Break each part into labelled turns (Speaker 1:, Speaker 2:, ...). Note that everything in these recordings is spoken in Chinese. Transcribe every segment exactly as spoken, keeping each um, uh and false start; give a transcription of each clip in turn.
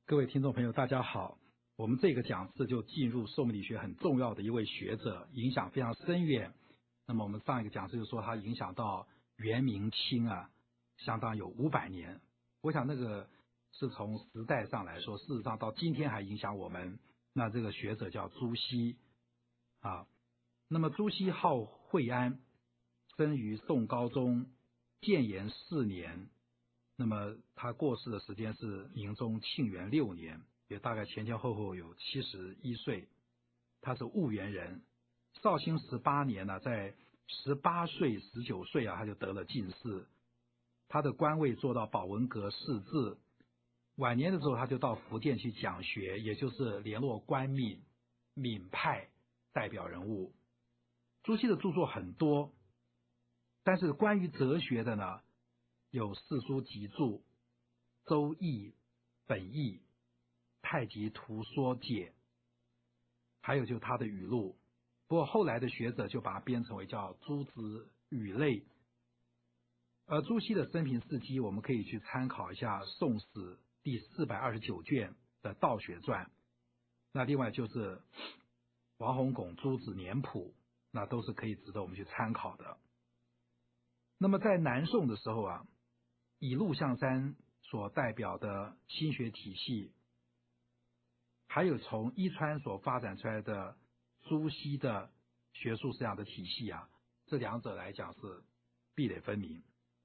Speaker 1: 各位听众朋友大家好，我们这个讲次就进入寿命理学很重要的一位学者，影响非常深远。那么我们上一个讲次就说他影响到元明清啊，相当有五百年。我想那个是从时代上来说，事实上到今天还影响我们。那这个学者叫朱熹啊，那么朱熹号惠安，生于宋高宗建炎四年，那么他过世的时间是明宗庆元六年，也大概前前后后有七十一岁。他是婺源人，绍兴十八年呢、啊，在十八岁、十九岁啊，他就得了进士，他的官位做到保文阁侍字。晚年的时候，他就到福建去讲学，也就是联络官闽闽派代表人物。朱熹的著作很多，但是关于哲学的呢，有四书集注、周易、本义、太极图说解，还有就是他的语录。不过后来的学者就把它编成为叫诸子语类。而朱熹的生平事迹，我们可以去参考一下《宋史》第四百二十九卷的《道学传》，那另外就是王洪拱诸子年谱，那都是可以值得我们去参考的。那么在南宋的时候啊，以陆象山所代表的心学体系，还有从伊川所发展出来的朱熹的学术思想的体系啊，这两者来讲是壁垒分明。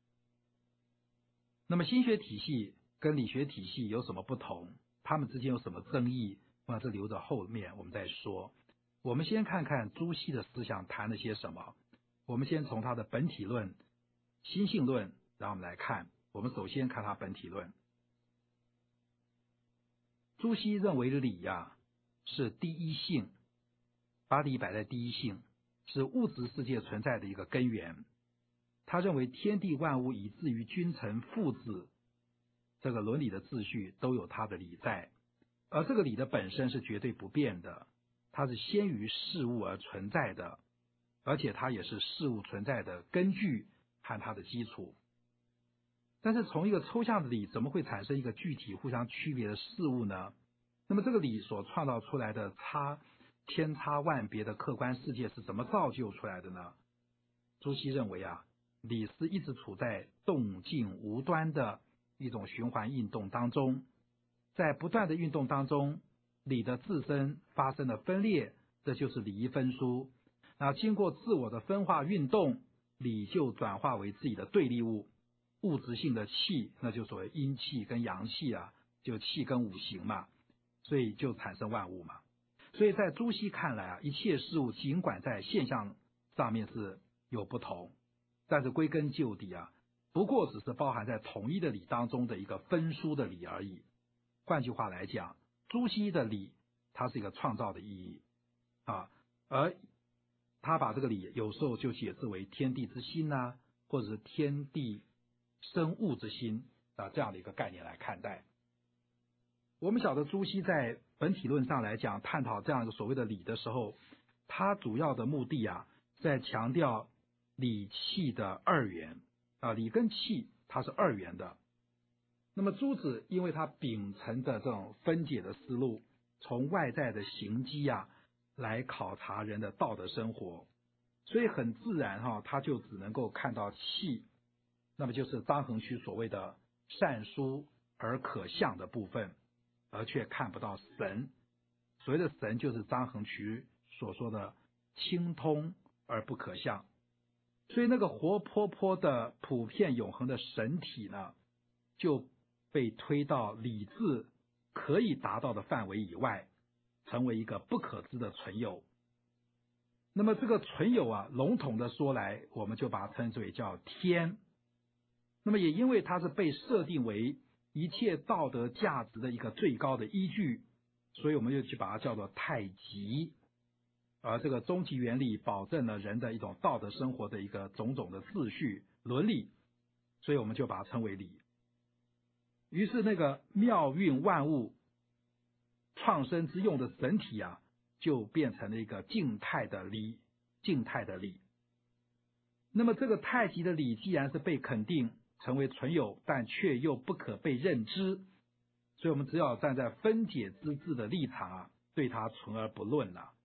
Speaker 1: 那么心学体系跟理学体系有什么不同？他们之间有什么争议？那这留着后面我们再说。我们先看看朱熹的思想谈了些什么。我们先从他的本体论、心性论，然后我们来看。我们首先看他本体论。朱熹认为理呀、啊、是第一性，把理摆在第一性，是物质世界存在的一个根源。他认为天地万物以至于君臣父子，这个伦理的秩序都有它的理在，而这个理的本身是绝对不变的，它是先于事物而存在的，而且它也是事物存在的根据和它的基础。但是从一个抽象的理怎么会产生一个具体互相区别的事物呢？那么这个理所创造出来的差千差万别的客观世界是怎么造就出来的呢？朱熹认为啊，理是一直处在动静无端的一种循环运动当中，在不断的运动当中，理的自身发生了分裂，这就是理义分殊。那经过自我的分化运动，理就转化为自己的对立物，物质性的气，那就所谓阴气跟阳气啊，就气跟五行嘛，所以就产生万物嘛。所以在朱熹看来啊，一切事物尽管在现象上面是有不同，但是归根究底啊，不过只是包含在统一的理当中的一个分殊的理而已。换句话来讲，朱熹的理它是一个创造的意义啊，而他把这个理有时候就解释为天地之心啊，或者是天地生物之心啊，这样的一个概念来看待。我们晓得朱熹在本体论上来讲，探讨这样一个所谓的理的时候，他主要的目的啊，在强调理气的二元啊，理跟气它是二元的。那么朱子因为他秉承的这种分解的思路，从外在的行迹啊来考察人的道德生活，所以很自然哈、啊，他就只能够看到气，那么就是张衡区所谓的善疏而可象的部分，而却看不到神。所谓的神就是张衡区所说的清通而不可象。所以那个活泼泼的普遍永恒的神体呢，就被推到理智可以达到的范围以外，成为一个不可知的存有。那么这个存有啊，笼统的说来，我们就把它称之为叫天。那么也因为它是被设定为一切道德价值的一个最高的依据，所以我们就去把它叫做太极。而这个终极原理保证了人的一种道德生活的一个种种的秩序伦理，所以我们就把它称为理。于是那个妙运万物创生之用的神体啊，就变成了一个静态的理，静态的理。那么这个太极的理既然是被肯定成为存有，但却又不可被认知， 所以我们只要站在分解之治的立场啊，对它存而不论了。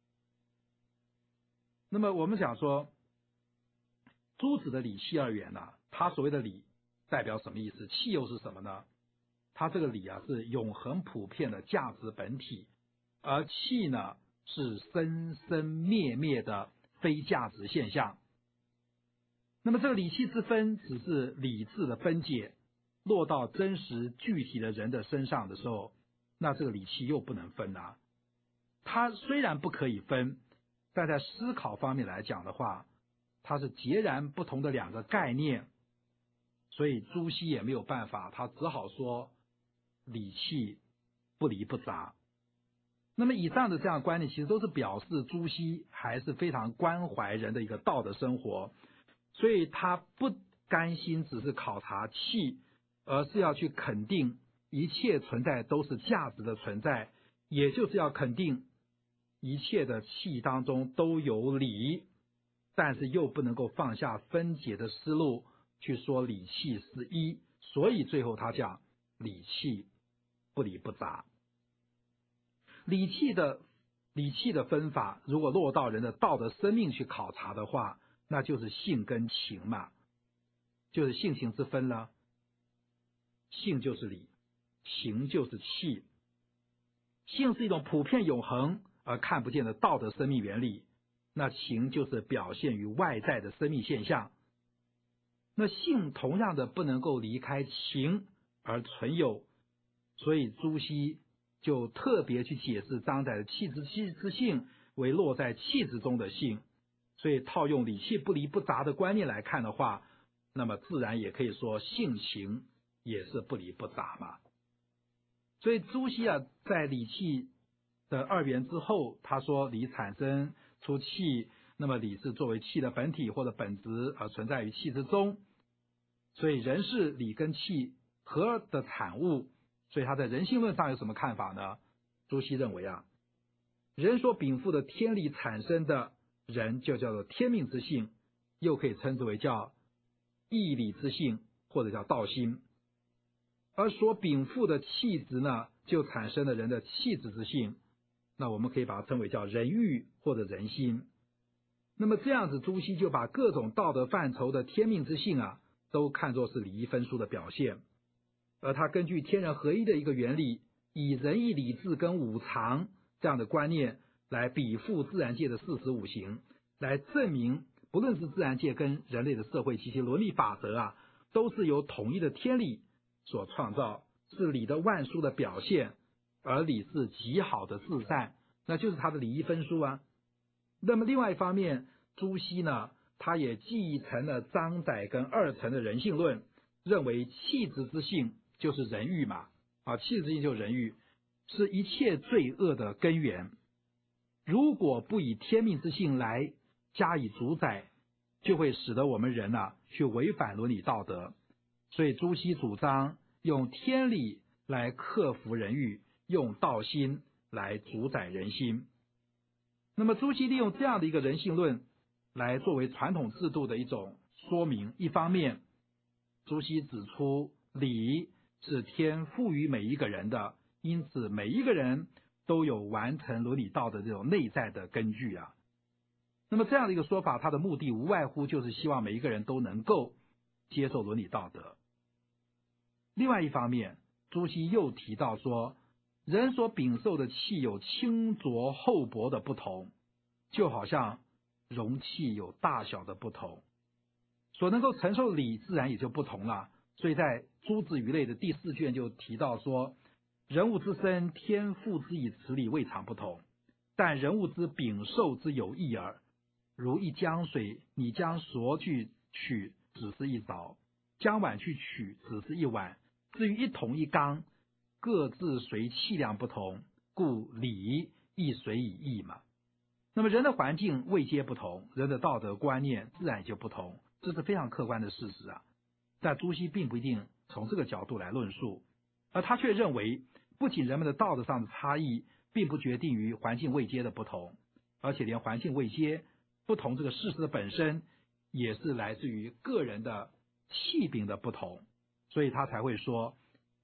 Speaker 1: 那么我们讲说，诸子的理气二元啊，它所谓的理代表什么意思？气又是什么呢？它这个理啊是永恒普遍的价值本体，而气呢是生生灭灭的非价值现象。那么这个理气之分只是理智的分解，落到真实具体的人的身上的时候，那这个理气又不能分啊。它虽然不可以分，但在思考方面来讲的话，它是截然不同的两个概念，所以朱熹也没有办法，他只好说理气不离不杂。那么以上的这样的观念其实都是表示朱熹还是非常关怀人的一个道德生活，所以他不甘心只是考察气，而是要去肯定一切存在都是价值的存在，也就是要肯定一切的气当中都有理，但是又不能够放下分解的思路去说理气是一，所以最后他讲理气不离不杂。理气的理气的分法，如果落到人的道德生命去考察的话，那就是性跟情嘛，就是性情之分了。性就是理，情就是气。性是一种普遍永恒而看不见的道德生命原理，那情就是表现于外在的生命现象。那性同样的不能够离开情而存有，所以朱熹就特别去解释张载的气之气之性为落在气之中的性，所以套用理气不离不杂的观念来看的话，那么自然也可以说性情也是不离不杂嘛。所以朱熹啊，在理气的二元之后，他说理产生出气，那么理是作为气的本体或者本质而存在于气之中，所以人是理跟气合的产物。所以他在人性论上有什么看法呢？朱熹认为啊，人所禀赋的天理产生的人就叫做天命之性，又可以称之为叫义理之性，或者叫道心。而所禀赋的气质呢，就产生了人的气质之性，那我们可以把它称为叫人欲或者人心。那么这样子，朱熹就把各种道德范畴的天命之性啊，都看作是礼义分殊的表现。而他根据天人合一的一个原理，以仁义礼智跟五常这样的观念来比附自然界的四时五行，来证明不论是自然界跟人类的社会及其伦理法则啊，都是由统一的天理所创造，是理的万殊的表现，而理是极好的至善，那就是他的礼义分殊啊。那么另外一方面，朱熹呢，他也继承了张载跟二程的人性论，认为气质之性就是人欲嘛，啊，气质之性就是人欲，是一切罪恶的根源。如果不以天命之性来加以主宰，就会使得我们人啊去违反伦理道德。所以朱熹主张用天理来克服人欲，用道心来主宰人心。那么朱熹利用这样的一个人性论来作为传统制度的一种说明，一方面朱熹指出理是天赋予每一个人的，因此每一个人都有完成伦理道德这种内在的根据啊。那么这样的一个说法，它的目的无外乎就是希望每一个人都能够接受伦理道德。另外一方面，朱熹又提到说，人所禀受的气有轻浊厚薄的不同，就好像容器有大小的不同，所能够承受理自然也就不同了。所以在诸子鱼类的第四卷就提到说，人物之身，天赋之以此理未尝不同，但人物之禀受之有异耳。如一江水，你将浊去取，只是一勺；将碗去取，只是一碗。至于一桶一缸，各自随气量不同，故理亦随以异嘛。那么人的环境位阶不同，人的道德观念自然也就不同，这是非常客观的事实啊。但朱熹并不一定从这个角度来论述，而他却认为，不仅人们的道德上的差异并不决定于环境位阶的不同，而且连环境位阶不同这个事实的本身，也是来自于个人的气禀的不同，所以他才会说，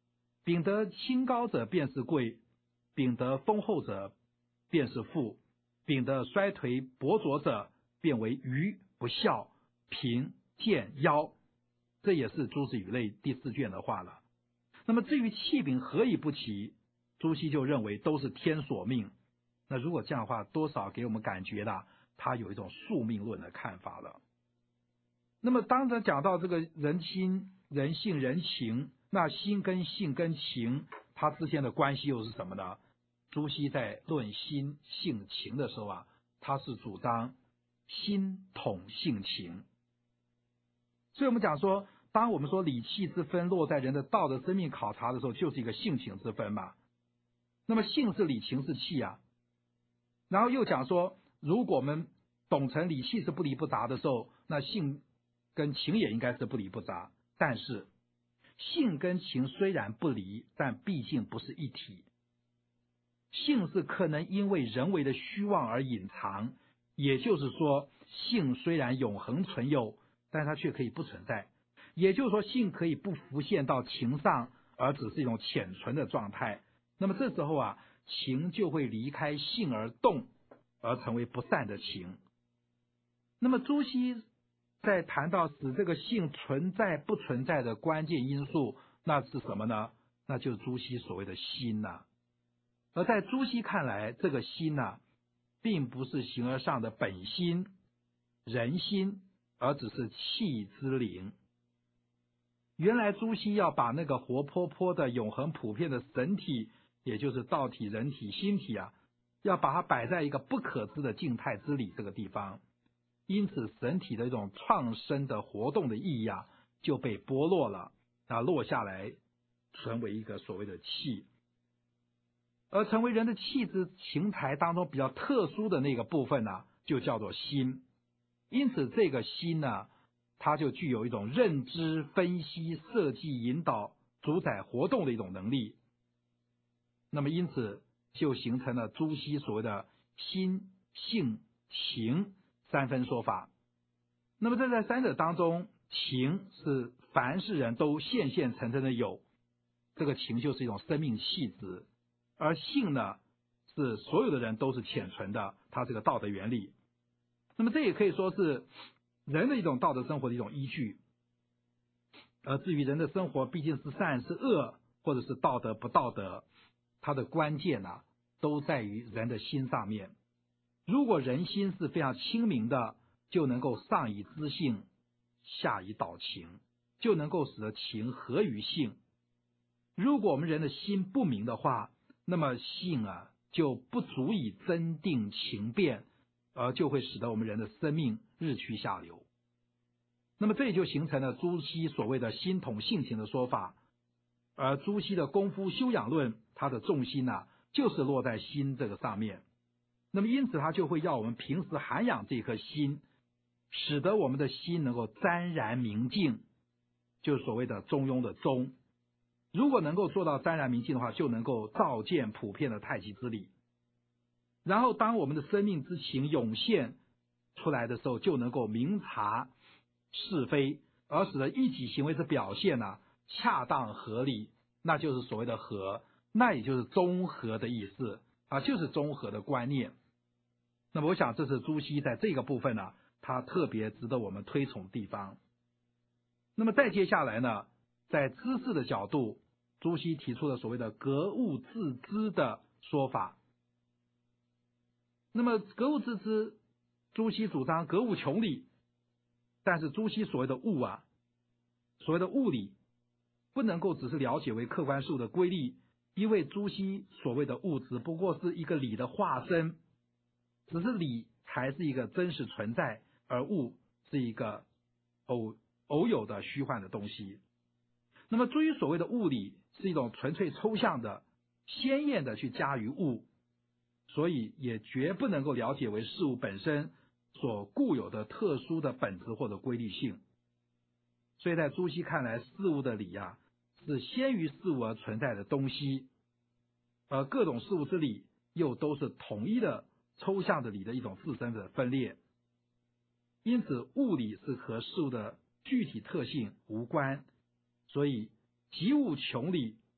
Speaker 1: 秉得清高者便是贵，秉得丰厚者便是富，秉得衰颓薄浊者便为愚不孝贫贱妖。这也是诸子语类第四卷的话了。那么至于气禀何以不齐，朱熹就认为都是天所命。那如果这样的话，多少给我们感觉的他有一种宿命论的看法了。那么当他讲到这个人心人性人情，那心跟性跟情它之间的关系又是什么呢？朱熹在论心性情的时候啊，他是主张心统性情。所以我们讲说，当我们说理气之分落在人的道德生命考察的时候，就是一个性情之分嘛。那么性是理，情是气啊。然后又讲说，如果我们懂成理气是不离不杂的时候，那性跟情也应该是不离不杂。但是性跟情虽然不离，但毕竟不是一体。性是可能因为人为的虚妄而隐藏，也就是说性虽然永恒存有，但它却可以不存在。也就是说性可以不浮现到情上，而只是一种潜存的状态。那么这时候啊，情就会离开性而动，而成为不散的情。那么朱熹在谈到使这个性存在不存在的关键因素，那是什么呢？那就是朱熹所谓的心呐、啊。而在朱熹看来，这个心呐、啊，并不是形而上的本心人心，而只是气之灵。原来朱熹要把那个活泼泼的永恒普遍的神体，也就是道体人体心体啊，要把它摆在一个不可知的静态之理这个地方。因此神体的一种创生的活动的意义啊，就被剥落了，啊，落下来成为一个所谓的气。而成为人的气质情态当中比较特殊的那个部分呢、啊，就叫做心。因此这个心呢，它就具有一种认知、分析、设计、引导、主宰活动的一种能力。那么因此就形成了朱熹所谓的心性情三分说法。那么这在三者当中，情是凡是人都现现成成的有，这个情就是一种生命气质。而性呢，是所有的人都是潜存的，它是个道德原理。那么这也可以说是人的一种道德生活的一种依据。而至于人的生活毕竟是善是恶，或者是道德不道德，它的关键呢、啊，都在于人的心上面。如果人心是非常清明的，就能够上以知性，下以导情，就能够使得情合于性。如果我们人的心不明的话，那么性啊就不足以增定情变，而就会使得我们人的生命日趋下流。那么这也就形成了朱熹所谓的心统性情的说法。而朱熹的功夫修养论，它的重心啊就是落在心这个上面。那么因此他就会要我们平时涵养这颗心，使得我们的心能够沾然明净，就是所谓的中庸的中。如果能够做到沾然明净的话，就能够照见普遍的太极之理。然后当我们的生命之情涌现出来的时候，就能够明察是非，而使得一己行为之表现呢、啊、恰当合理，那就是所谓的和，那也就是中和的意思啊，就是中和的观念。那么我想这是朱熹在这个部分呢、啊，他特别值得我们推崇的地方。那么再接下来呢，在知识的角度，朱熹提出了所谓的格物致知的说法。那么格物致知，朱熹主张格物穷理，但是朱熹所谓的物啊，所谓的物理，不能够只是了解为客观事物的规律，因为朱熹所谓的物只不过是一个理的化身，只是理才是一个真实存在，而物是一个偶偶有的虚幻的东西。那么至于所谓的物理，是一种纯粹抽象的鲜艳的去加于物，所以也绝不能够了解为事物本身所固有的特殊的本质或者规律性。所以在朱熹看来，事物的理啊，是先于事物而存在的东西，而各种事物之理又都是统一的抽象的理的一种自身的分裂。因此物理是和事物的具体特性无关，所以及物穷理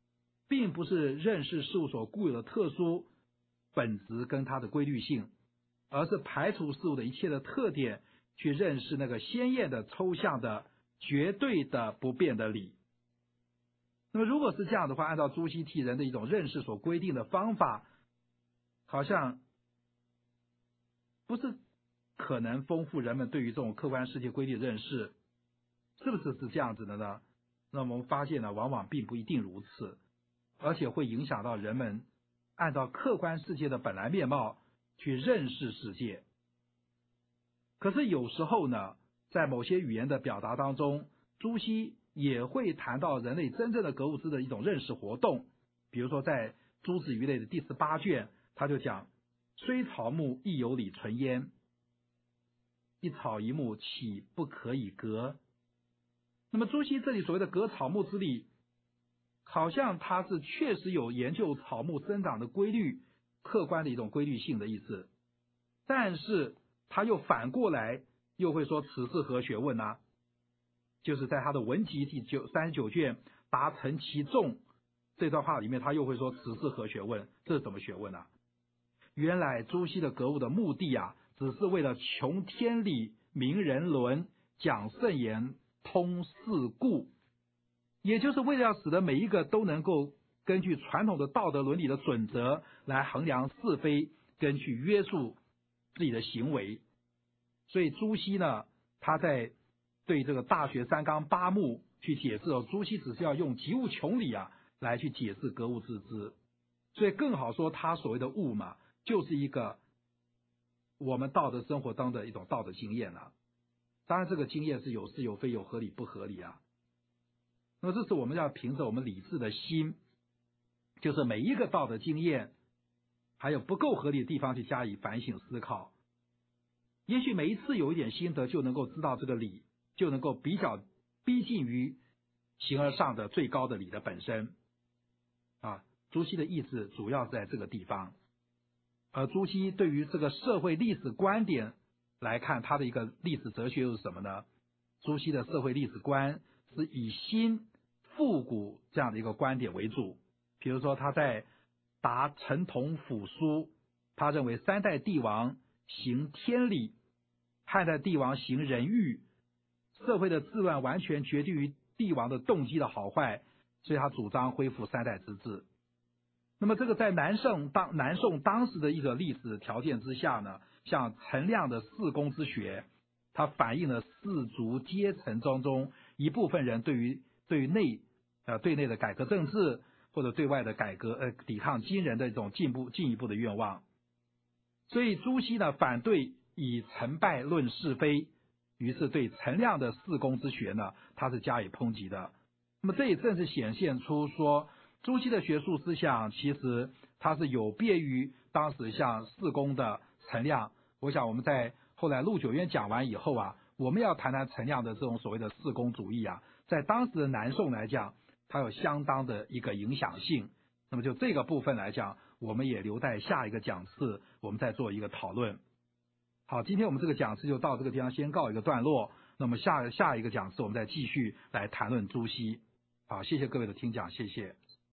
Speaker 1: 并不是认识事物所固有的特殊本质跟它的规律性，而是排除事物的一切的特点，去认识那个鲜艳的、抽象的、绝对的、不变的理。那么如果是这样的话，按照朱熹替人的一种认识所规定的方法，好像不是可能丰富人们对于这种客观世界规律的认识，是不是是这样子的呢？那么我们发现呢，往往并不一定如此，而且会影响到人们按照客观世界的本来面貌去认识世界。可是有时候呢，在某些语言的表达当中，朱熹也会谈到人类真正的格物致知的一种认识活动。比如说在《诸子鱼类》的第十八卷，他就讲：虽草木亦有理存焉，一草一木岂不可以革？那么朱熹这里所谓的革草木之理，好像他是确实有研究草木生长的规律，客观的一种规律性的意思，但是他又反过来又会说此是何学问啊？就是在他的文集第九三十九卷答陈其仲这段话里面，他又会说此是何学问？这是什么学问啊？原来朱熹的格物的目的啊，只是为了穷天理、明人伦、讲圣言、通世故，也就是为了要使得每一个都能够根据传统的道德伦理的准则来衡量是非，跟去约束自己的行为。所以朱熹呢，他在对这个大学三纲八目去解释哦，朱熹只是要用及物穷理啊来去解释格物致知，所以更好说他所谓的物嘛，就是一个我们道德生活当中的一种道德经验啊。当然这个经验是有是有非，有合理不合理啊。那么这是我们要凭着我们理智的心，就是每一个道德经验还有不够合理的地方去加以反省思考。也许每一次有一点心得，就能够知道这个理，就能够比较逼近于形而上的最高的理的本身啊。朱熹的意思主要是在这个地方。而朱熹对于这个社会历史观点来看，他的一个历史哲学又是什么呢？朱熹的社会历史观是以新复古这样的一个观点为主。比如说他在答陈同甫书，他认为三代帝王行天理，汉代帝王行人欲，社会的治乱完全决定于帝王的动机的好坏，所以他主张恢复三代之治。那么这个在南宋当南宋当时的一个历史条件之下呢，像陈亮的四公之学，它反映了士族阶层当中一部分人对于对于内呃对内的改革政治，或者对外的改革呃抵抗金人的一种进步进一步的愿望。所以朱熹呢反对以成败论是非，于是对陈亮的四公之学呢，他是加以抨击的。那么这也正是显现出说，朱熹的学术思想其实它是有别于当时像四公的陈亮。我想我们在后来陆九渊讲完以后啊，我们要谈谈陈亮的这种所谓的四公主义啊，在当时的南宋来讲，它有相当的一个影响性。那么就这个部分来讲，我们也留待下一个讲次我们再做一个讨论。好，今天我们这个讲次就到这个地方先告一个段落，那么下下一个讲次我们再继续来谈论朱熹。好，谢谢各位的听讲，谢谢。